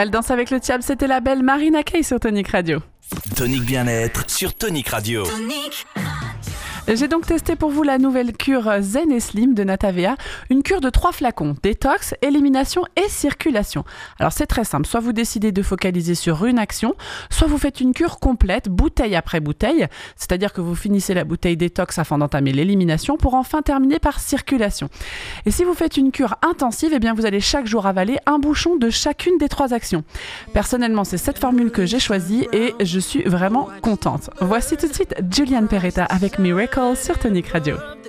Elle danse avec le Tiab, c'était la belle Marina Kaye sur Tonic Radio. Tonic Bien-être sur Tonic Radio. J'ai donc testé pour vous la nouvelle cure Zen et Slim de Natavea, une cure de 3 flacons, détox, élimination et circulation. Alors c'est très simple, soit vous décidez de focaliser sur une action, soit vous faites une cure complète, bouteille après bouteille, c'est-à-dire que vous finissez la bouteille détox afin d'entamer l'élimination pour enfin terminer par circulation. Et si vous faites une cure intensive, eh bien vous allez chaque jour avaler un bouchon de chacune des 3 actions. Personnellement, c'est cette formule que j'ai choisie et je suis vraiment contente. Voici tout de suite Julian Peretta avec Miracle sur Tonic Radio.